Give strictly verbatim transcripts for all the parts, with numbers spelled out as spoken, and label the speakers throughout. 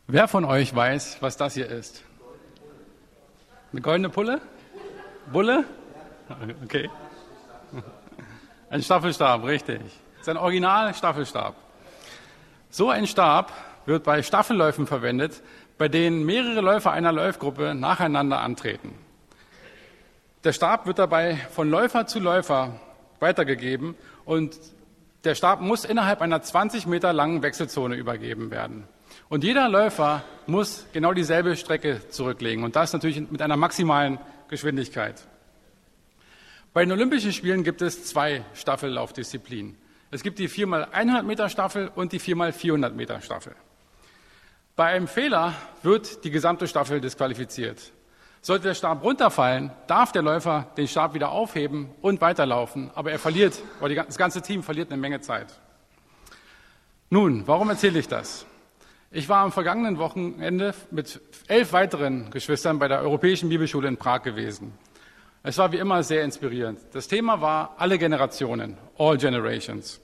Speaker 1: Wer von euch weiß, was das hier ist? Eine goldene Pulle? Bulle? Okay. Ein Staffelstab, richtig. Das ist ein Original-Staffelstab. So ein Stab wird bei Staffelläufen verwendet, bei denen mehrere Läufer einer Läufgruppe nacheinander antreten. Der Stab wird dabei von Läufer zu Läufer weitergegeben und der Stab muss innerhalb einer zwanzig Meter langen Wechselzone übergeben werden. Und jeder Läufer muss genau dieselbe Strecke zurücklegen und das natürlich mit einer maximalen Geschwindigkeit. Bei den Olympischen Spielen gibt es zwei Staffellaufdisziplinen. Es gibt die vier mal hundert Meter Staffel und die vier mal vierhundert Meter Staffel. Bei einem Fehler wird die gesamte Staffel disqualifiziert. Sollte der Stab runterfallen, darf der Läufer den Stab wieder aufheben und weiterlaufen, aber er verliert, oder das ganze Team verliert eine Menge Zeit. Nun, warum erzähle ich das? Ich war am vergangenen Wochenende mit elf weiteren Geschwistern bei der Europäischen Bibelschule in Prag gewesen. Es war wie immer sehr inspirierend. Das Thema war alle Generationen, all generations.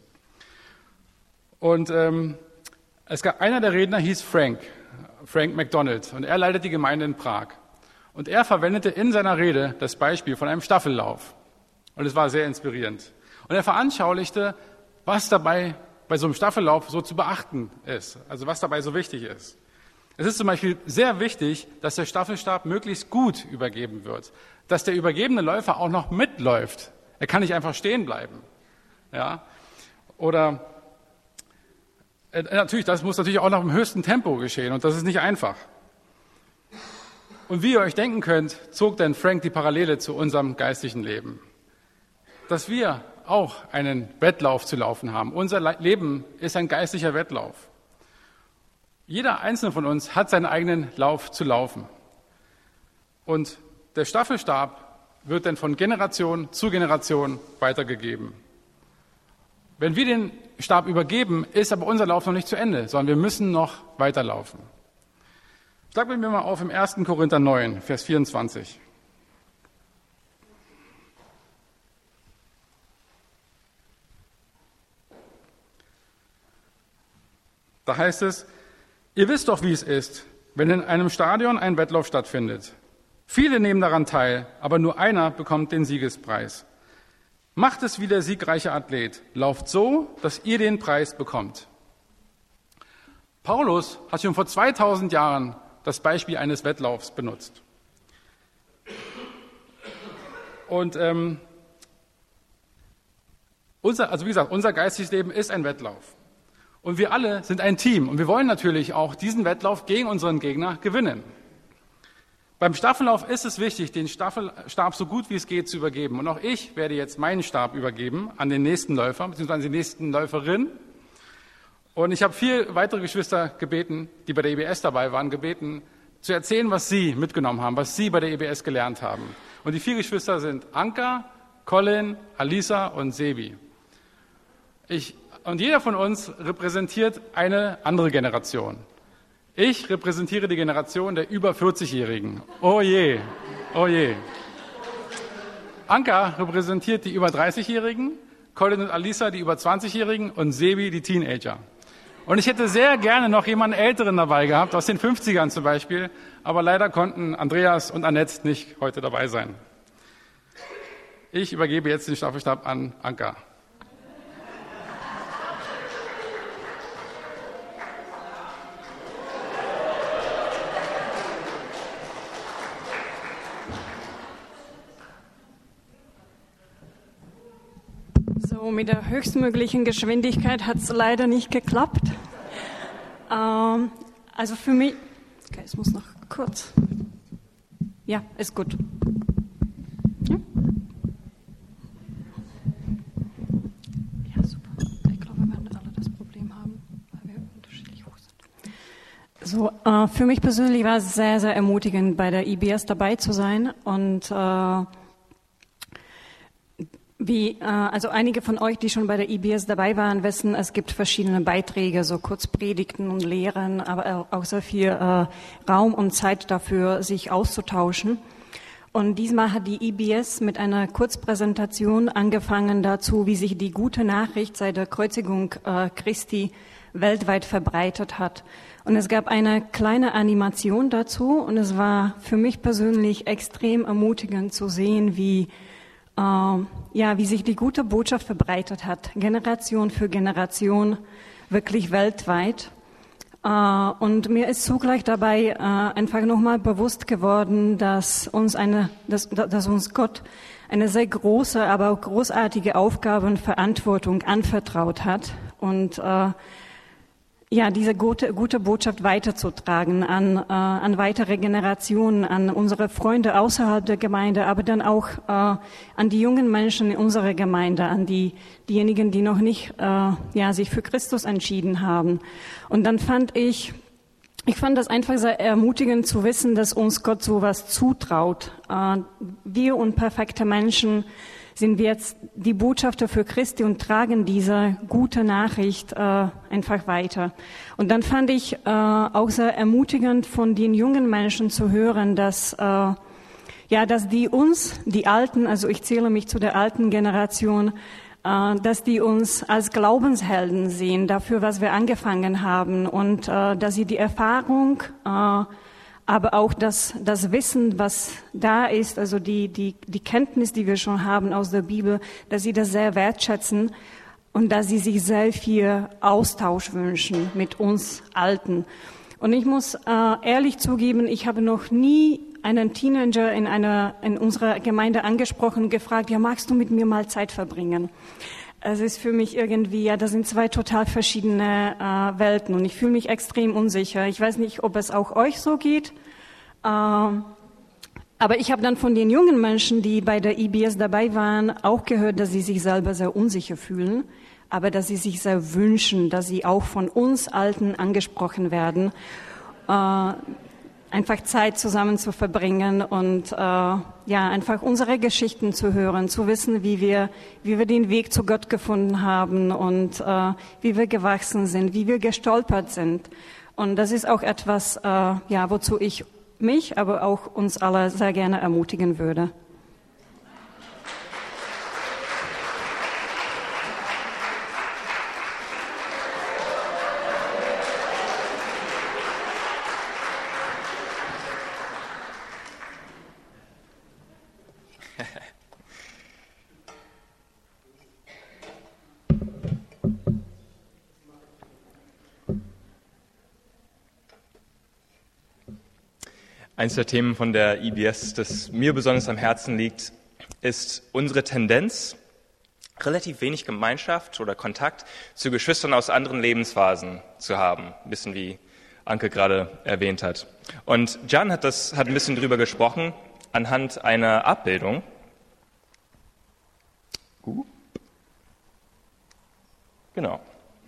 Speaker 1: Und ähm, es gab einer der Redner, hieß Frank, Frank McDonald, und er leitet die Gemeinde in Prag. Und er verwendete in seiner Rede das Beispiel von einem Staffellauf. Und es war sehr inspirierend. Und er veranschaulichte, was dabei bei so einem Staffellauf so zu beachten ist, also was dabei so wichtig ist. Es ist zum Beispiel sehr wichtig, dass der Staffelstab möglichst gut übergeben wird, dass der übergebene Läufer auch noch mitläuft. Er kann nicht einfach stehen bleiben. Ja? Oder äh, natürlich, das muss natürlich auch noch im höchsten Tempo geschehen und das ist nicht einfach. Und wie ihr euch denken könnt, zog dann Frank die Parallele zu unserem geistlichen Leben. Dass wir auch einen Wettlauf zu laufen haben. Unser Leben ist ein geistlicher Wettlauf. Jeder einzelne von uns hat seinen eigenen Lauf zu laufen. Und der Staffelstab wird dann von Generation zu Generation weitergegeben. Wenn wir den Stab übergeben, ist aber unser Lauf noch nicht zu Ende, sondern wir müssen noch weiterlaufen. Schlag mit mir mal auf im ersten Korinther neun, Vers vierundzwanzig. Da heißt es, ihr wisst doch, wie es ist, wenn in einem Stadion ein Wettlauf stattfindet. Viele nehmen daran teil, aber nur einer bekommt den Siegespreis. Macht es wie der siegreiche Athlet, lauft so, dass ihr den Preis bekommt. Paulus hat schon vor zweitausend Jahren das Beispiel eines Wettlaufs benutzt. Und ähm, unser, also wie gesagt, unser geistiges Leben ist ein Wettlauf. Und wir alle sind ein Team und wir wollen natürlich auch diesen Wettlauf gegen unseren Gegner gewinnen. Beim Staffellauf ist es wichtig, den Staffelstab so gut wie es geht zu übergeben. Und auch ich werde jetzt meinen Stab übergeben an den nächsten Läufer, beziehungsweise an die nächsten Läuferin. Und ich habe vier weitere Geschwister gebeten, die bei der E B S dabei waren, gebeten, zu erzählen, was sie mitgenommen haben, was sie bei der E B S gelernt haben. Und die vier Geschwister sind Anka, Colin, Alisa und Sebi. Ich Und jeder von uns repräsentiert eine andere Generation. Ich repräsentiere die Generation der über vierzig-Jährigen. Oh je, oh je. Anka repräsentiert die über dreißig-Jährigen, Colin und Alisa die über zwanzig-Jährigen und Sebi die Teenager. Und ich hätte sehr gerne noch jemanden Älteren dabei gehabt, aus den fünfzigern zum Beispiel, aber leider konnten Andreas und Annette nicht heute dabei sein. Ich übergebe jetzt den Staffelstab an Anka.
Speaker 2: So, mit der höchstmöglichen Geschwindigkeit hat es leider nicht geklappt. Ähm, also für mich, okay, es muss noch kurz. Ja, ist gut. Ja, ja super. Ich glaube, wir werden alle das Problem haben, weil wir unterschiedlich hoch sind. So, äh, für mich persönlich war es sehr, sehr ermutigend, bei der I B S dabei zu sein und äh, Wie, äh, also einige von euch, die schon bei der I B S dabei waren, wissen, es gibt verschiedene Beiträge, so Kurzpredigten und Lehren, aber auch sehr viel äh, Raum und Zeit dafür, sich auszutauschen. Und diesmal hat die I B S mit einer Kurzpräsentation angefangen dazu, wie sich die gute Nachricht seit der Kreuzigung äh, Christi weltweit verbreitet hat. Und es gab eine kleine Animation dazu und es war für mich persönlich extrem ermutigend zu sehen, wie äh, ja, wie sich die gute Botschaft verbreitet hat, Generation für Generation, wirklich weltweit. Uh, und mir ist zugleich dabei uh, einfach nochmal bewusst geworden, dass uns eine, dass, dass uns Gott eine sehr große, aber auch großartige Aufgabe und Verantwortung anvertraut hat und uh, ja, diese gute, gute Botschaft weiterzutragen an, uh, an weitere Generationen, an unsere Freunde außerhalb der Gemeinde, aber dann auch uh, an die jungen Menschen in unserer Gemeinde, an die diejenigen, die noch nicht uh, ja, sich für Christus entschieden haben. Und dann fand ich, ich fand das einfach sehr ermutigend zu wissen, dass uns Gott sowas zutraut. Uh, wir unperfekte Menschen sind wir jetzt die Botschafter für Christi und tragen diese gute Nachricht äh, einfach weiter. Und dann fand ich äh, auch sehr ermutigend von den jungen Menschen zu hören, dass äh, ja, dass die uns, die Alten, also ich zähle mich zu der alten Generation, äh, dass die uns als Glaubenshelden sehen dafür, was wir angefangen haben und äh, dass sie die Erfahrung äh, aber auch das, das Wissen, was da ist, also die, die, die Kenntnis, die wir schon haben aus der Bibel, dass sie das sehr wertschätzen und dass sie sich sehr viel Austausch wünschen mit uns Alten. Und ich muss äh, ehrlich zugeben, ich habe noch nie einen Teenager in einer, in unserer Gemeinde angesprochen und gefragt, ja, magst du mit mir mal Zeit verbringen? Es ist für mich irgendwie, ja, das sind zwei total verschiedene äh, Welten und ich fühle mich extrem unsicher. Ich weiß nicht, ob es auch euch so geht, äh, aber ich habe dann von den jungen Menschen, die bei der I B S dabei waren, auch gehört, dass sie sich selber sehr unsicher fühlen, aber dass sie sich sehr wünschen, dass sie auch von uns Alten angesprochen werden. Äh, einfach Zeit zusammen zu verbringen und äh, ja, einfach unsere Geschichten zu hören, zu wissen, wie wir, wie wir den Weg zu Gott gefunden haben und äh, wie wir gewachsen sind, wie wir gestolpert sind. Und das ist auch etwas, äh, ja, wozu ich mich, aber auch uns alle sehr gerne ermutigen würde.
Speaker 3: Eins der Themen von der I B S, das mir besonders am Herzen liegt, ist unsere Tendenz, relativ wenig Gemeinschaft oder Kontakt zu Geschwistern aus anderen Lebensphasen zu haben. Ein bisschen wie Anke gerade erwähnt hat. Und Jan hat, das, hat ein bisschen drüber gesprochen anhand einer Abbildung. Uh. Genau.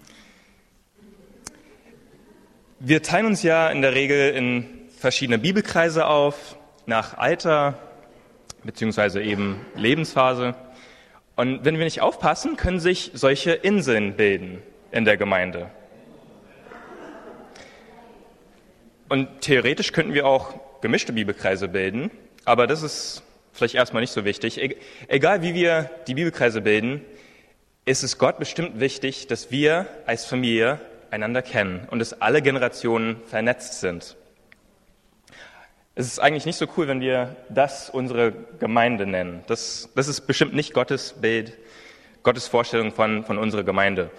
Speaker 3: Wir teilen uns ja in der Regel in verschiedene Bibelkreise auf, nach Alter beziehungsweise eben Lebensphase. Und wenn wir nicht aufpassen, können sich solche Inseln bilden in der Gemeinde. Und theoretisch könnten wir auch gemischte Bibelkreise bilden, aber das ist vielleicht erstmal nicht so wichtig. E- egal wie wir die Bibelkreise bilden, ist es Gott bestimmt wichtig, dass wir als Familie einander kennen und dass alle Generationen vernetzt sind. Es ist eigentlich nicht so cool, wenn wir das unsere Gemeinde nennen. Das, das ist bestimmt nicht Gottes Bild, Gottes Vorstellung von, von unserer Gemeinde.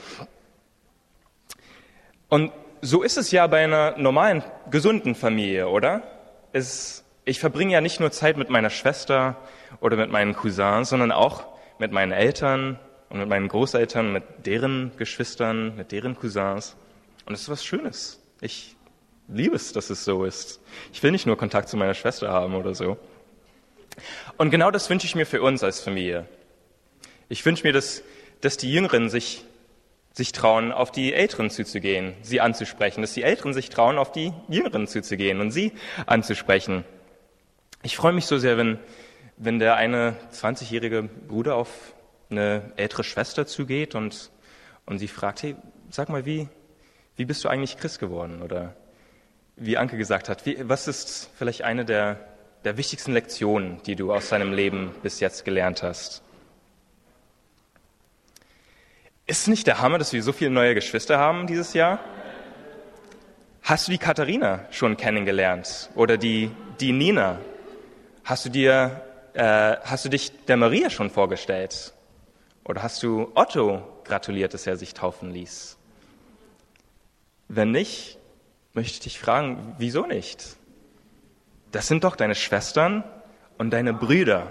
Speaker 3: Und so ist es ja bei einer normalen, gesunden Familie, oder? Es, ich verbringe ja nicht nur Zeit mit meiner Schwester oder mit meinen Cousins, sondern auch mit meinen Eltern und mit meinen Großeltern, mit deren Geschwistern, mit deren Cousins. Und das ist was Schönes. Ich liebe es, dass es so ist. Ich will nicht nur Kontakt zu meiner Schwester haben oder so. Und genau das wünsche ich mir für uns als Familie. Ich wünsche mir, dass, dass die Jüngeren sich, sich trauen, auf die Älteren zuzugehen, sie anzusprechen, dass die Älteren sich trauen, auf die Jüngeren zuzugehen und sie anzusprechen. Ich freue mich so sehr, wenn, wenn der eine zwanzigjährige Bruder auf eine ältere Schwester zugeht und, und sie fragt, hey, sag mal, wie, wie bist du eigentlich Christ geworden? Oder wie Anke gesagt hat, wie, was ist vielleicht eine der, der wichtigsten Lektionen, die du aus deinem Leben bis jetzt gelernt hast? Ist es nicht der Hammer, dass wir so viele neue Geschwister haben dieses Jahr? Hast du die Katharina schon kennengelernt? Oder die, die Nina? Hast du dir, äh, hast du dich der Maria schon vorgestellt? Oder hast du Otto gratuliert, dass er sich taufen ließ? Wenn nicht, möchte ich dich fragen, wieso nicht? Das sind doch deine Schwestern und deine Brüder.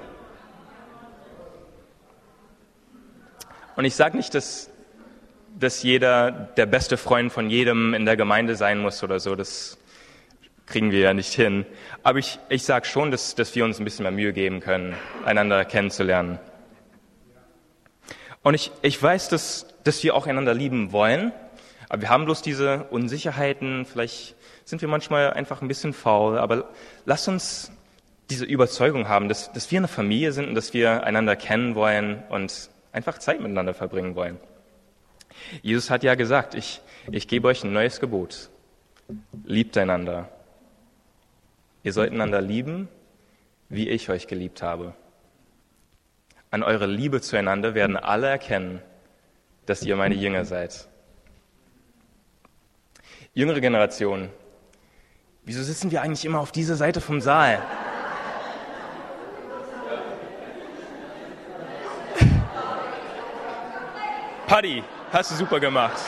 Speaker 3: Und ich sage nicht, dass, dass jeder der beste Freund von jedem in der Gemeinde sein muss oder so. Das kriegen wir ja nicht hin. Aber ich, ich sage schon, dass, dass wir uns ein bisschen mehr Mühe geben können, einander kennenzulernen. Und ich, ich weiß, dass, dass wir auch einander lieben wollen. Aber wir haben bloß diese Unsicherheiten. Vielleicht sind wir manchmal einfach ein bisschen faul. Aber lasst uns diese Überzeugung haben, dass, dass wir eine Familie sind und dass wir einander kennen wollen und einfach Zeit miteinander verbringen wollen. Jesus hat ja gesagt, ich, ich gebe euch ein neues Gebot. Liebt einander. Ihr sollt einander lieben, wie ich euch geliebt habe. An eurer Liebe zueinander werden alle erkennen, dass ihr meine Jünger seid. Jüngere Generation, wieso sitzen wir eigentlich immer auf dieser Seite vom Saal? Paddy, hast du super gemacht.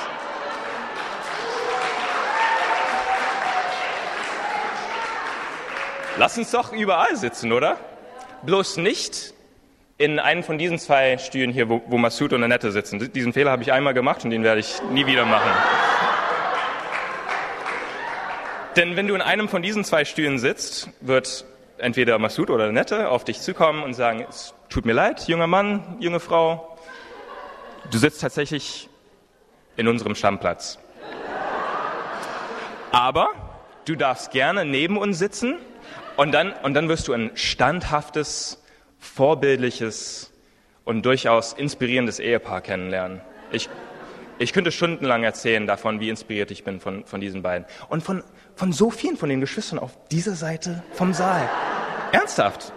Speaker 3: Lass uns doch überall sitzen, oder? Bloß nicht in einem von diesen zwei Stühlen hier, wo, wo Masud und Annette sitzen. Diesen Fehler habe ich einmal gemacht und den werde ich nie wieder machen. Denn wenn du in einem von diesen zwei Stühlen sitzt, wird entweder Masud oder Annette auf dich zukommen und sagen, es tut mir leid, junger Mann, junge Frau, du sitzt tatsächlich in unserem Stammplatz. Aber du darfst gerne neben uns sitzen und dann, und dann wirst du ein standhaftes, vorbildliches und durchaus inspirierendes Ehepaar kennenlernen. Ich, ich könnte stundenlang erzählen davon, wie inspiriert ich bin von, von diesen beiden. Und von, von so vielen von den Geschwistern auf dieser Seite vom Saal. Ernsthaft.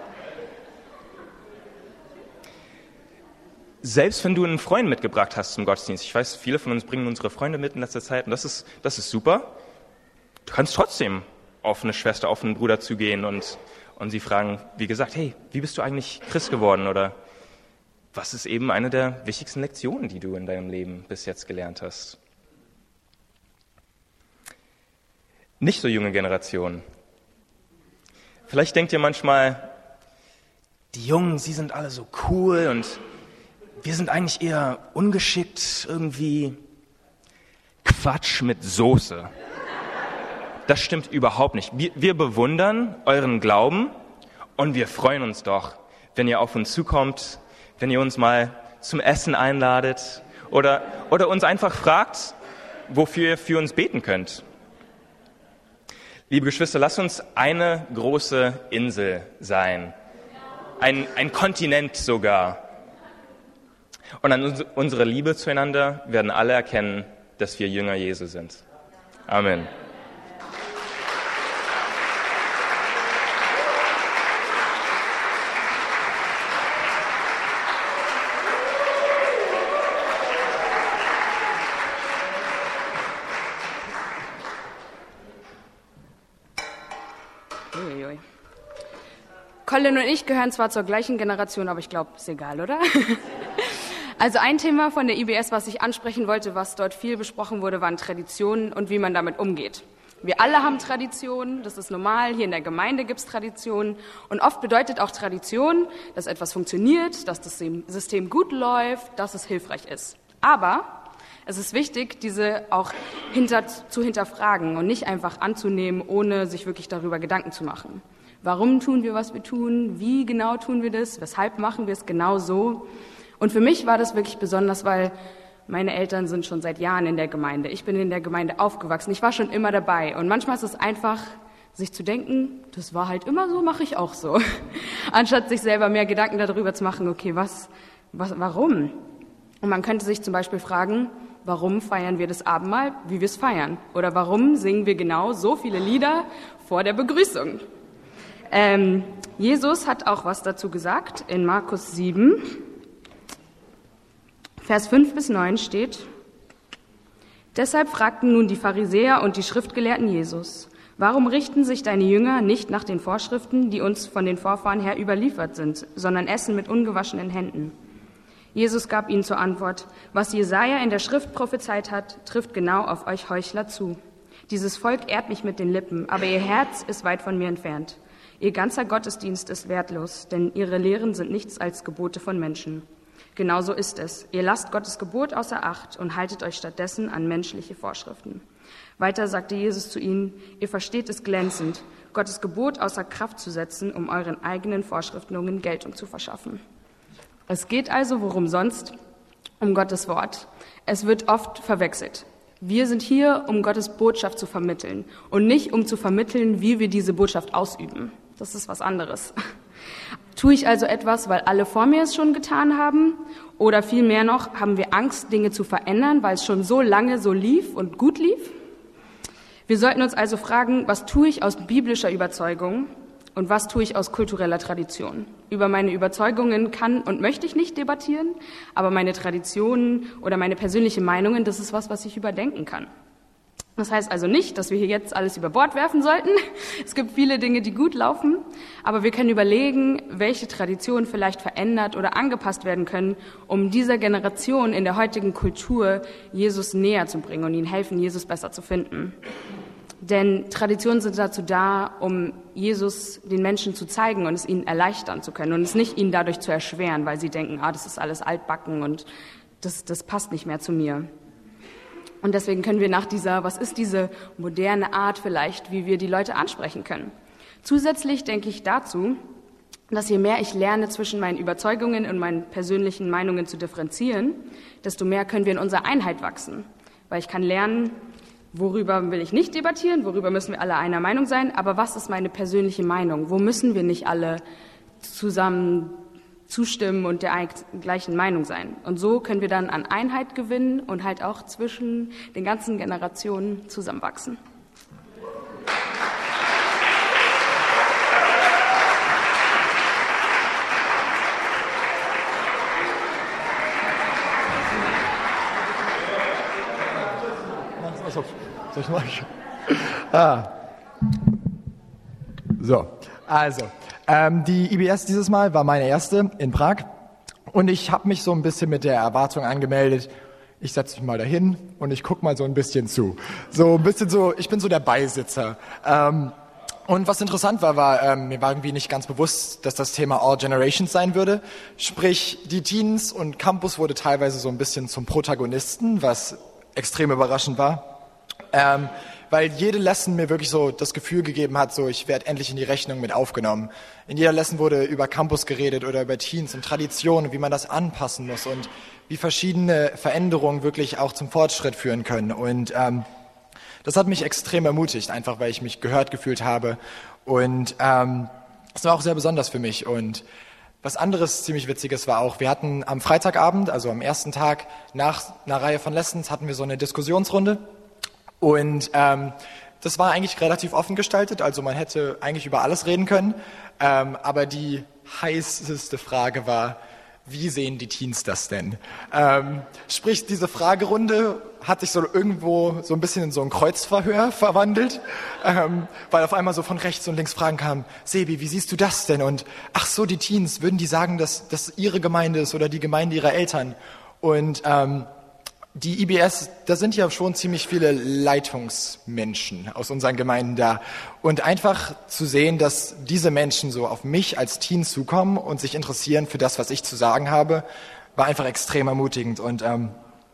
Speaker 3: Selbst wenn du einen Freund mitgebracht hast zum Gottesdienst, ich weiß, viele von uns bringen unsere Freunde mit in letzter Zeit und das ist, das ist super, du kannst trotzdem auf eine Schwester, auf einen Bruder zugehen und, und sie fragen, wie gesagt, hey, wie bist du eigentlich Christ geworden oder was ist eben eine der wichtigsten Lektionen, die du in deinem Leben bis jetzt gelernt hast? Nicht so junge Generation. Vielleicht denkt ihr manchmal, die Jungen, sie sind alle so cool und wir sind eigentlich eher ungeschickt, irgendwie Quatsch mit Soße. Das stimmt überhaupt nicht. Wir, wir bewundern euren Glauben und wir freuen uns doch, wenn ihr auf uns zukommt, wenn ihr uns mal zum Essen einladet oder, oder uns einfach fragt, wofür ihr für uns beten könnt. Liebe Geschwister, lasst uns eine große Insel sein, ein, ein Kontinent sogar. Und an unserer Liebe zueinander werden alle erkennen, dass wir Jünger Jesu sind. Amen.
Speaker 4: Uiuiui. Colin und ich gehören zwar zur gleichen Generation, aber ich glaube, ist egal, oder? Also ein Thema von der I B S, was ich ansprechen wollte, was dort viel besprochen wurde, waren Traditionen und wie man damit umgeht. Wir alle haben Traditionen, das ist normal, hier in der Gemeinde gibt es Traditionen und oft bedeutet auch Tradition, dass etwas funktioniert, dass das System gut läuft, dass es hilfreich ist. Aber es ist wichtig, diese auch hinter, zu hinterfragen und nicht einfach anzunehmen, ohne sich wirklich darüber Gedanken zu machen. Warum tun wir, was wir tun? Wie genau tun wir das? Weshalb machen wir es genau so? Und für mich war das wirklich besonders, weil meine Eltern sind schon seit Jahren in der Gemeinde. Ich bin in der Gemeinde aufgewachsen. Ich war schon immer dabei. Und manchmal ist es einfach, sich zu denken, das war halt immer so, mache ich auch so. Anstatt sich selber mehr Gedanken darüber zu machen, okay, was, was, warum? Und man könnte sich zum Beispiel fragen, warum feiern wir das Abendmahl, wie wir es feiern? Oder warum singen wir genau so viele Lieder vor der Begrüßung? Ähm, Jesus hat auch was dazu gesagt in Markus sieben, Vers fünf bis neun steht: Deshalb fragten nun die Pharisäer und die Schriftgelehrten Jesus: Warum richten sich deine Jünger nicht nach den Vorschriften, die uns von den Vorfahren her überliefert sind, sondern essen mit ungewaschenen Händen? Jesus gab ihnen zur Antwort: Was Jesaja in der Schrift prophezeit hat, trifft genau auf euch Heuchler zu. Dieses Volk ehrt mich mit den Lippen, aber ihr Herz ist weit von mir entfernt. Ihr ganzer Gottesdienst ist wertlos, denn ihre Lehren sind nichts als Gebote von Menschen. Genauso ist es. Ihr lasst Gottes Gebot außer Acht und haltet euch stattdessen an menschliche Vorschriften. Weiter sagte Jesus zu ihnen: Ihr versteht es glänzend, Gottes Gebot außer Kraft zu setzen, um euren eigenen Vorschriftungen Geltung zu verschaffen. Es geht also, worum sonst, um Gottes Wort. Es wird oft verwechselt. Wir sind hier, um Gottes Botschaft zu vermitteln und nicht, um zu vermitteln, wie wir diese Botschaft ausüben. Das ist was anderes. Tue ich also etwas, weil alle vor mir es schon getan haben? Oder vielmehr noch, haben wir Angst, Dinge zu verändern, weil es schon so lange so lief und gut lief? Wir sollten uns also fragen, was tue ich aus biblischer Überzeugung und was tue ich aus kultureller Tradition? Über meine Überzeugungen kann und möchte ich nicht debattieren, aber meine Traditionen oder meine persönlichen Meinungen, das ist was, was ich überdenken kann. Das heißt also nicht, dass wir hier jetzt alles über Bord werfen sollten. Es gibt viele Dinge, die gut laufen, aber wir können überlegen, welche Traditionen vielleicht verändert oder angepasst werden können, um dieser Generation in der heutigen Kultur Jesus näher zu bringen und ihnen helfen, Jesus besser zu finden. Denn Traditionen sind dazu da, um Jesus den Menschen zu zeigen und es ihnen erleichtern zu können und es nicht ihnen dadurch zu erschweren, weil sie denken, ah, das ist alles altbacken und das, das passt nicht mehr zu mir. Und deswegen können wir nach dieser, was ist diese moderne Art vielleicht, wie wir die Leute ansprechen können. Zusätzlich denke ich dazu, dass je mehr ich lerne, zwischen meinen Überzeugungen und meinen persönlichen Meinungen zu differenzieren, desto mehr können wir in unserer Einheit wachsen. Weil ich kann lernen, worüber will ich nicht debattieren, worüber müssen wir alle einer Meinung sein, aber was ist meine persönliche Meinung? Wo müssen wir nicht alle zusammen zustimmen und der gleichen Meinung sein? Und so können wir dann an Einheit gewinnen und halt auch zwischen den ganzen Generationen zusammenwachsen.
Speaker 5: Soll ich mal? Ah. So, also, ähm, die I B S dieses Mal war meine erste in Prag und ich habe mich so ein bisschen mit der Erwartung angemeldet, ich setze mich mal dahin und ich gucke mal so ein bisschen zu. So ein bisschen so, ich bin so der Beisitzer. Ähm, und was interessant war, war, ähm, mir war irgendwie nicht ganz bewusst, dass das Thema All Generations sein würde. Sprich, die Teens und Campus wurde teilweise so ein bisschen zum Protagonisten, was extrem überraschend war. Ähm, weil jede Lesson mir wirklich so das Gefühl gegeben hat, so ich werde endlich in die Rechnung mit aufgenommen. In jeder Lesson wurde über Campus geredet oder über Teens und Traditionen, wie man das anpassen muss und wie verschiedene Veränderungen wirklich auch zum Fortschritt führen können. Und ähm, das hat mich extrem ermutigt, einfach weil ich mich gehört gefühlt habe. Und ähm, das war auch sehr besonders für mich. Und was anderes ziemlich Witziges war auch, wir hatten am Freitagabend, also am ersten Tag nach einer Reihe von Lessons, hatten wir so eine Diskussionsrunde. Und ähm, das war eigentlich relativ offen gestaltet, also man hätte eigentlich über alles reden können. Ähm, aber die heißeste Frage war, wie sehen die Teens das denn? Ähm, sprich, diese Fragerunde hat sich so irgendwo so ein bisschen in so ein Kreuzverhör verwandelt, ähm, weil auf einmal so von rechts und links Fragen kamen, Sebi, wie siehst du das denn? Und ach so, die Teens, würden die sagen, dass das ihre Gemeinde ist oder die Gemeinde ihrer Eltern? Und ähm, die I B S, da sind ja schon ziemlich viele Leitungsmenschen aus unseren Gemeinden da. Und einfach zu sehen, dass diese Menschen so auf mich als Teen zukommen und sich interessieren für das, was ich zu sagen habe, war einfach extrem ermutigend und ähm,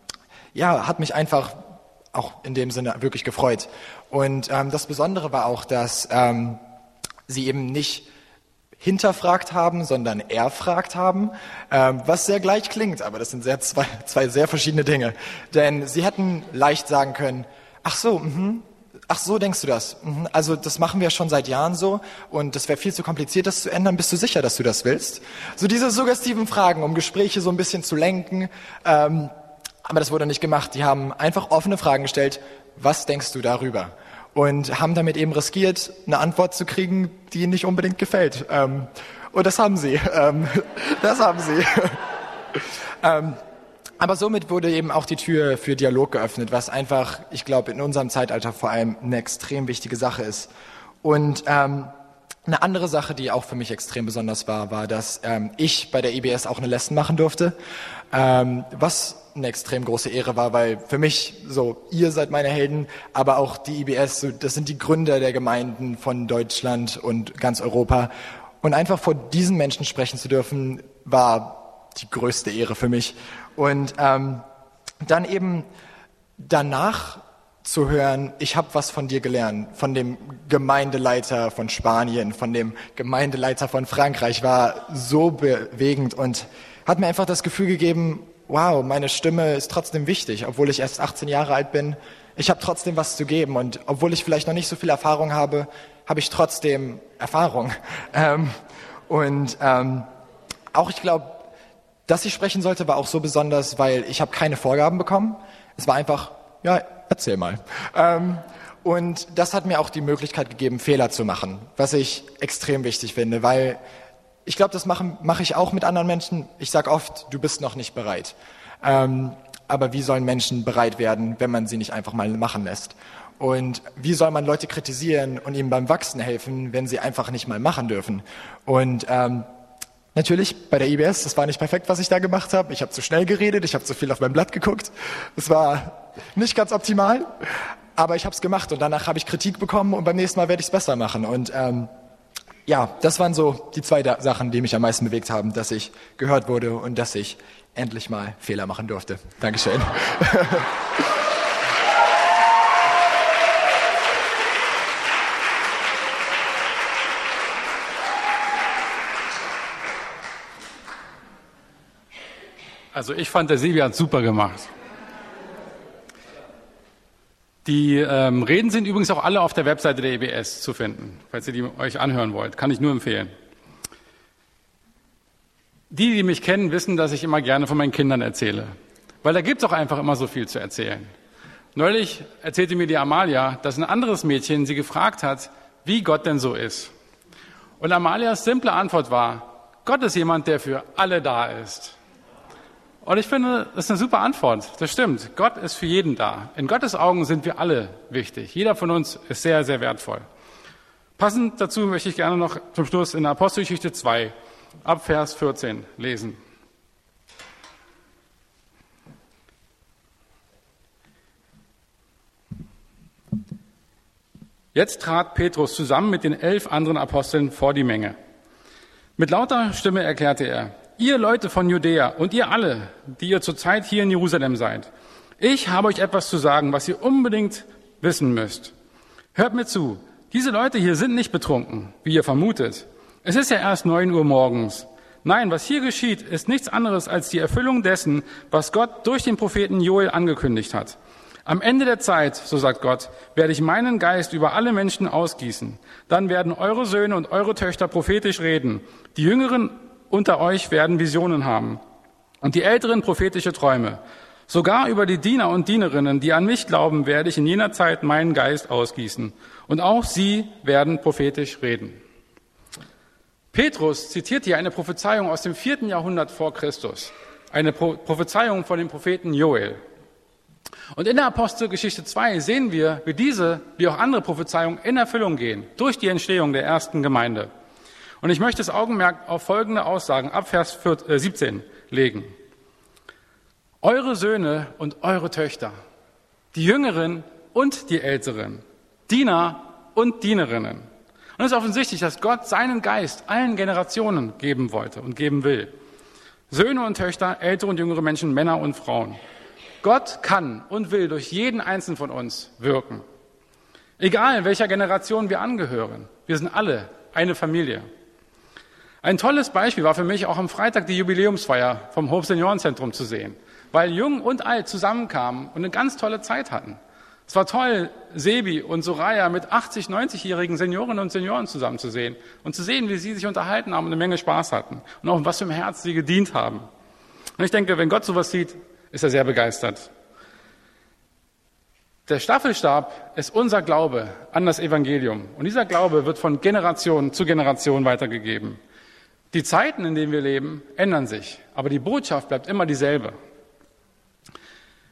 Speaker 5: ja, hat mich einfach auch in dem Sinne wirklich gefreut. Und ähm, das Besondere war auch, dass ähm, sie eben nicht hinterfragt haben, sondern erfragt haben, ähm, was sehr gleich klingt, aber das sind sehr zwei, zwei sehr verschiedene Dinge. Denn sie hätten leicht sagen können, ach so, mh, ach so denkst du das, mh, also das machen wir schon seit Jahren so und das wäre viel zu kompliziert, das zu ändern, bist du sicher, dass du das willst? So diese suggestiven Fragen, um Gespräche so ein bisschen zu lenken, ähm, aber das wurde nicht gemacht. Die haben einfach offene Fragen gestellt, was denkst du darüber? Und haben damit eben riskiert, eine Antwort zu kriegen, die ihnen nicht unbedingt gefällt. Ähm, und das haben sie. Ähm, das haben sie. ähm, Aber somit wurde eben auch die Tür für Dialog geöffnet, was einfach, ich glaube, in unserem Zeitalter vor allem eine extrem wichtige Sache ist. Und ähm, eine andere Sache, die auch für mich extrem besonders war, war, dass ähm, ich bei der I B S auch eine Lesson machen durfte, ähm, was eine extrem große Ehre war, weil für mich so, ihr seid meine Helden, aber auch die I B S, so, das sind die Gründer der Gemeinden von Deutschland und ganz Europa. Und einfach vor diesen Menschen sprechen zu dürfen, war die größte Ehre für mich. Und ähm, dann eben danach zu hören, ich habe was von dir gelernt, von dem Gemeindeleiter von Spanien, von dem Gemeindeleiter von Frankreich, war so bewegend und hat mir einfach das Gefühl gegeben, wow, meine Stimme ist trotzdem wichtig, obwohl ich erst achtzehn Jahre alt bin. Ich habe trotzdem was zu geben und obwohl ich vielleicht noch nicht so viel Erfahrung habe, habe ich trotzdem Erfahrung. Ähm, und ähm, auch ich glaube, dass ich sprechen sollte, war auch so besonders, weil ich habe keine Vorgaben bekommen. Es war einfach, ja, erzähl mal. Ähm, und das hat mir auch die Möglichkeit gegeben, Fehler zu machen, was ich extrem wichtig finde, weil ich glaube, das mache mach ich auch mit anderen Menschen. Ich sage oft, du bist noch nicht bereit. Ähm, aber wie sollen Menschen bereit werden, wenn man sie nicht einfach mal machen lässt? Und wie soll man Leute kritisieren und ihnen beim Wachsen helfen, wenn sie einfach nicht mal machen dürfen? Und ähm, natürlich, bei der I B S, das war nicht perfekt, was ich da gemacht habe. Ich habe zu schnell geredet, ich habe zu viel auf mein Blatt geguckt. Das war nicht ganz optimal, aber ich habe es gemacht und danach habe ich Kritik bekommen und beim nächsten Mal werde ich es besser machen. Und ähm, ja, das waren so die zwei da- Sachen, die mich am meisten bewegt haben, dass ich gehört wurde und dass ich endlich mal Fehler machen durfte. Dankeschön.
Speaker 1: Also ich fand, der Silvia hat super gemacht. Die ähm, Reden sind übrigens auch alle auf der Webseite der E B S zu finden, falls ihr die euch anhören wollt. Kann ich nur empfehlen. Die, die mich kennen, wissen, dass ich immer gerne von meinen Kindern erzähle. Weil da gibt es auch einfach immer so viel zu erzählen. Neulich erzählte mir die Amalia, dass ein anderes Mädchen sie gefragt hat, wie Gott denn so ist. Und Amalias simple Antwort war, Gott ist jemand, der für alle da ist. Und ich finde, das ist eine super Antwort. Das stimmt. Gott ist für jeden da. In Gottes Augen sind wir alle wichtig. Jeder von uns ist sehr, sehr wertvoll. Passend dazu möchte ich gerne noch zum Schluss in der Apostelgeschichte zwei ab Vers vierzehn lesen. Jetzt trat Petrus zusammen mit den elf anderen Aposteln vor die Menge. Mit lauter Stimme erklärte er, ihr Leute von Judäa und ihr alle, die ihr zurzeit hier in Jerusalem seid, ich habe euch etwas zu sagen, was ihr unbedingt wissen müsst. Hört mir zu, diese Leute hier sind nicht betrunken, wie ihr vermutet. Es ist ja erst neun Uhr morgens. Nein, was hier geschieht, ist nichts anderes als die Erfüllung dessen, was Gott durch den Propheten Joel angekündigt hat. Am Ende der Zeit, so sagt Gott, werde ich meinen Geist über alle Menschen ausgießen. Dann werden eure Söhne und eure Töchter prophetisch reden. Die Jüngeren unter euch werden Visionen haben und die Älteren prophetische Träume. Sogar über die Diener und Dienerinnen, die an mich glauben, werde ich in jener Zeit meinen Geist ausgießen. Und auch sie werden prophetisch reden. Petrus zitiert hier eine Prophezeiung aus dem vierten Jahrhundert vor Christus. Eine Pro- Prophezeiung von dem Propheten Joel. Und in der Apostelgeschichte zwei sehen wir, wie diese, wie auch andere Prophezeiungen in Erfüllung gehen, durch die Entstehung der ersten Gemeinde. Und ich möchte das Augenmerk auf folgende Aussagen ab Vers siebzehn legen. Eure Söhne und eure Töchter, die Jüngeren und die Älteren, Diener und Dienerinnen. Und es ist offensichtlich, dass Gott seinen Geist allen Generationen geben wollte und geben will. Söhne und Töchter, ältere und jüngere Menschen, Männer und Frauen. Gott kann und will durch jeden Einzelnen von uns wirken. Egal, welcher Generation wir angehören. Wir sind alle eine Familie. Ein tolles Beispiel war für mich auch am Freitag die Jubiläumsfeier vom Hope Seniorenzentrum zu sehen, weil Jung und Alt zusammenkamen und eine ganz tolle Zeit hatten. Es war toll, Sebi und Soraya mit achtzig-, neunzigjährigen Seniorinnen und Senioren zusammenzusehen und zu sehen, wie sie sich unterhalten haben und eine Menge Spaß hatten und auch in was für einem Herz sie gedient haben. Und ich denke, wenn Gott sowas sieht, ist er sehr begeistert. Der Staffelstab ist unser Glaube an das Evangelium. Und dieser Glaube wird von Generation zu Generation weitergegeben. Die Zeiten, in denen wir leben, ändern sich, aber die Botschaft bleibt immer dieselbe.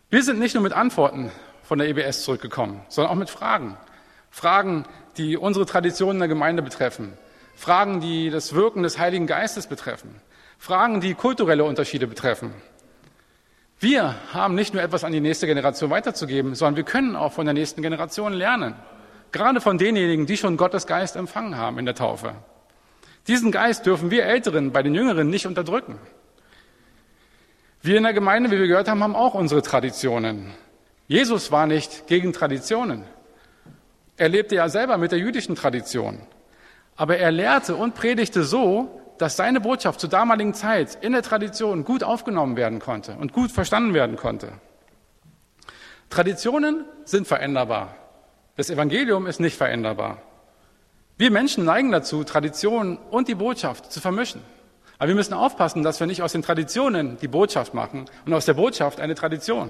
Speaker 1: Wir sind nicht nur mit Antworten von der E B S zurückgekommen, sondern auch mit Fragen. Fragen, die unsere Traditionen der Gemeinde betreffen. Fragen, die das Wirken des Heiligen Geistes betreffen. Fragen, die kulturelle Unterschiede betreffen. Wir haben nicht nur etwas an die nächste Generation weiterzugeben, sondern wir können auch von der nächsten Generation lernen. Gerade von denjenigen, die schon Gottes Geist empfangen haben in der Taufe. Diesen Geist dürfen wir Älteren bei den Jüngeren nicht unterdrücken. Wir in der Gemeinde, wie wir gehört haben, haben auch unsere Traditionen. Jesus war nicht gegen Traditionen. Er lebte ja selber mit der jüdischen Tradition. Aber er lehrte und predigte so, dass seine Botschaft zur damaligen Zeit in der Tradition gut aufgenommen werden konnte und gut verstanden werden konnte. Traditionen sind veränderbar. Das Evangelium ist nicht veränderbar. Wir Menschen neigen dazu, Traditionen und die Botschaft zu vermischen. Aber wir müssen aufpassen, dass wir nicht aus den Traditionen die Botschaft machen und aus der Botschaft eine Tradition.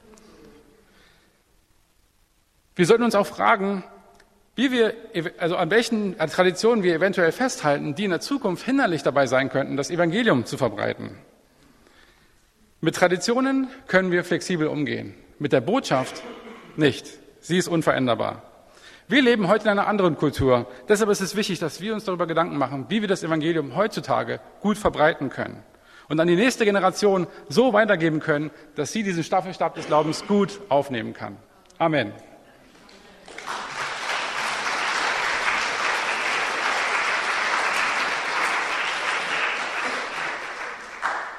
Speaker 1: Wir sollten uns auch fragen, wie wir, also an welchen Traditionen wir eventuell festhalten, die in der Zukunft hinderlich dabei sein könnten, das Evangelium zu verbreiten. Mit Traditionen können wir flexibel umgehen, mit der Botschaft nicht. Sie ist unveränderbar. Wir leben heute in einer anderen Kultur. Deshalb ist es wichtig, dass wir uns darüber Gedanken machen, wie wir das Evangelium heutzutage gut verbreiten können und an die nächste Generation so weitergeben können, dass sie diesen Staffelstab des Glaubens gut aufnehmen kann. Amen.